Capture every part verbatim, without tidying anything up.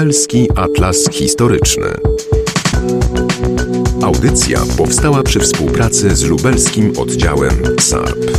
Lubelski Atlas Historyczny. Audycja powstała przy współpracy z lubelskim oddziałem S A R P.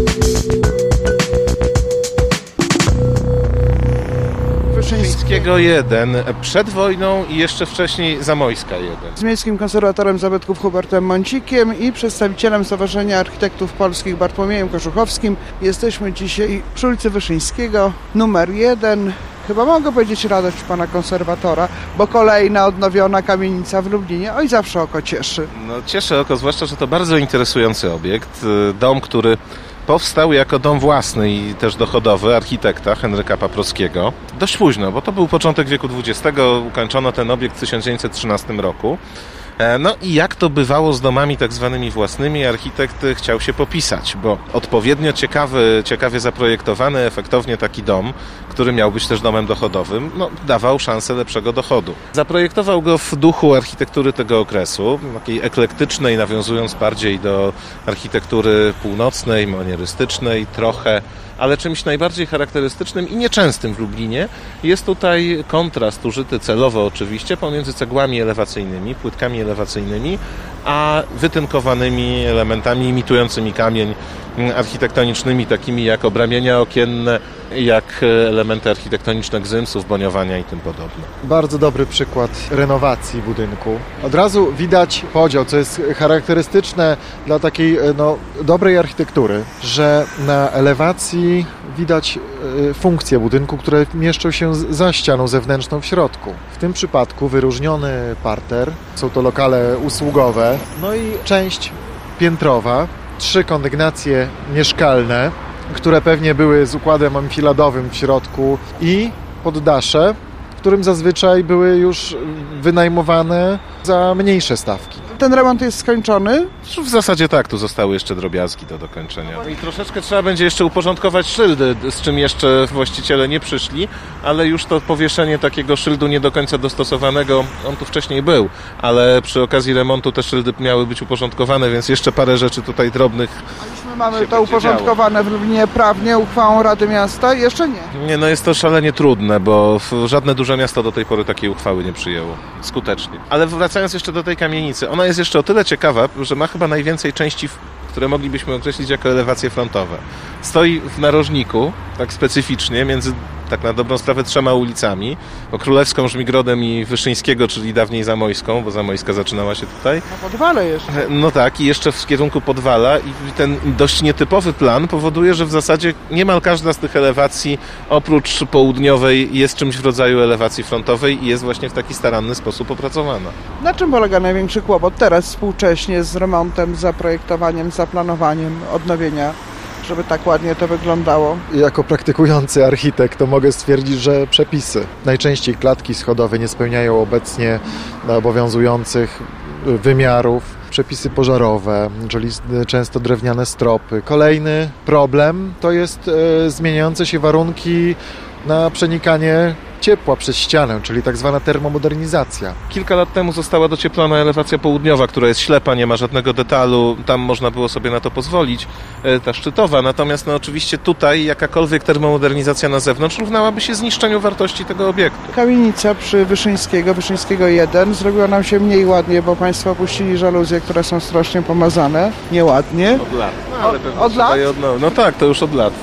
Wyszyńskiego jeden, przed wojną i jeszcze wcześniej Zamojska jeden. Z miejskim konserwatorem zabytków Hubertem Mącikiem i przedstawicielem Stowarzyszenia Architektów Polskich Bartłomiejem Koszuchowskim. Jesteśmy dzisiaj przy ulicy Wyszyńskiego, numer jeden. Chyba mogę powiedzieć radość pana konserwatora, bo kolejna odnowiona kamienica w Lublinie, oj zawsze oko cieszy. No cieszy oko, zwłaszcza, że to bardzo interesujący obiekt. Dom, który powstał jako dom własny i też dochodowy architekta Henryka Paprockiego. Dość późno, bo to był początek wieku dwudziestego, ukończono ten obiekt w tysiąc dziewięćset trzynastym roku. No i jak to bywało z domami tak zwanymi własnymi, architekt chciał się popisać, bo odpowiednio ciekawy, ciekawie zaprojektowany, efektownie taki dom, który miał być też domem dochodowym, no, dawał szansę lepszego dochodu. Zaprojektował go w duchu architektury tego okresu, takiej eklektycznej, nawiązując bardziej do architektury północnej, manierystycznej trochę, ale czymś najbardziej charakterystycznym i nieczęstym w Lublinie jest tutaj kontrast użyty celowo oczywiście pomiędzy cegłami elewacyjnymi, płytkami elewacyjnymi, a wytynkowanymi elementami imitującymi kamień, architektonicznymi, takimi jak obramienia okienne, jak elementy architektoniczne gzymsów, boniowania i tym podobne. Bardzo dobry przykład renowacji budynku. Od razu widać podział, co jest charakterystyczne dla takiej no, dobrej architektury, że na elewacji widać funkcje budynku, które mieszczą się za ścianą zewnętrzną w środku. W tym przypadku wyróżniony parter, są to lokale usługowe, no i część piętrowa, trzy kondygnacje mieszkalne, które pewnie były z układem amfiladowym w środku i poddasze, w którym zazwyczaj były już wynajmowane za mniejsze stawki. Ten remont jest skończony? W zasadzie tak, tu zostały jeszcze drobiazgi do dokończenia. I troszeczkę trzeba będzie jeszcze uporządkować szyldy, z czym jeszcze właściciele nie przyszli, ale już to powieszenie takiego szyldu nie do końca dostosowanego, on tu wcześniej był, ale przy okazji remontu te szyldy miały być uporządkowane, więc jeszcze parę rzeczy tutaj drobnych. A już my mamy to uporządkowane w Lublinie prawnie uchwałą Rady Miasta? Jeszcze nie. Nie, no jest to szalenie trudne, bo żadne duże miasto do tej pory takiej uchwały nie przyjęło skutecznie. Ale wracając jeszcze do tej kamienicy, ona jest jeszcze o tyle ciekawa, że ma chyba najwięcej części, które moglibyśmy określić jako elewacje frontowe. Stoi w narożniku, tak specyficznie, między tak na dobrą sprawę trzema ulicami, bo Królewską, Żmigrodem i Wyszyńskiego, czyli dawniej Zamojską, bo Zamojska zaczynała się tutaj. Na Podwale jeszcze. No tak, i jeszcze w kierunku Podwala i ten dość nietypowy plan powoduje, że w zasadzie niemal każda z tych elewacji, oprócz południowej, jest czymś w rodzaju elewacji frontowej i jest właśnie w taki staranny sposób opracowana. Na czym polega największy kłopot teraz współcześnie z remontem, zaprojektowaniem, zaplanowaniem odnowienia, żeby tak ładnie to wyglądało? Jako praktykujący architekt to mogę stwierdzić, że przepisy. Najczęściej klatki schodowe nie spełniają obecnie obowiązujących wymiarów. Przepisy pożarowe, czyli często drewniane stropy. Kolejny problem to jest e, zmieniające się warunki na przenikanie ciepła przez ścianę, czyli tak zwana termomodernizacja. Kilka lat temu została docieplona elewacja południowa, która jest ślepa, nie ma żadnego detalu, tam można było sobie na to pozwolić, ta szczytowa, natomiast no oczywiście tutaj jakakolwiek termomodernizacja na zewnątrz równałaby się zniszczeniu wartości tego obiektu. Kamienica przy Wyszyńskiego, Wyszyńskiego jeden, zrobiła nam się mniej ładnie, bo państwo opuścili żaluzje, które są strasznie pomazane, nieładnie. Od lat. No, ale od, od lat? Od, no tak, to już od lat.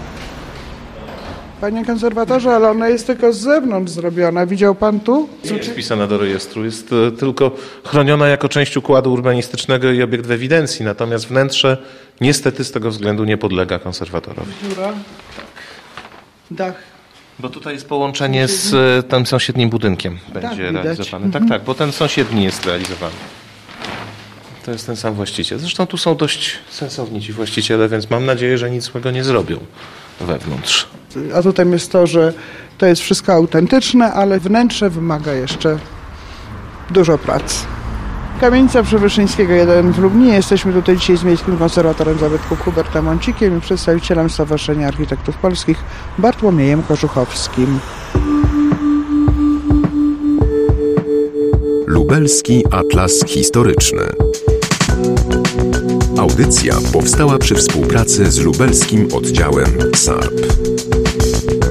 Panie konserwatorze, ale ona jest tylko z zewnątrz zrobiona. Widział pan tu? Nie jest wpisana do rejestru, jest tylko chroniona jako część układu urbanistycznego i obiekt w ewidencji, natomiast wnętrze niestety z tego względu nie podlega konserwatorowi. Dziura? Dach. Bo tutaj jest połączenie z tym sąsiednim budynkiem. Będzie tak, realizowany. Tak, tak, bo ten sąsiedni jest realizowany. To jest ten sam właściciel. Zresztą tu są dość sensowni ci właściciele, więc mam nadzieję, że nic złego nie zrobią wewnątrz. Atutem jest to, że to jest wszystko autentyczne, ale wnętrze wymaga jeszcze dużo pracy. Kamienica przy Wyszyńskiego jeden w Lublinie. Jesteśmy tutaj dzisiaj z miejskim konserwatorem zabytków Hubertem Mącikiem i przedstawicielem Stowarzyszenia Architektów Polskich Bartłomiejem Koszuchowskim. Lubelski Atlas Historyczny. Audycja powstała przy współpracy z lubelskim oddziałem S A R P.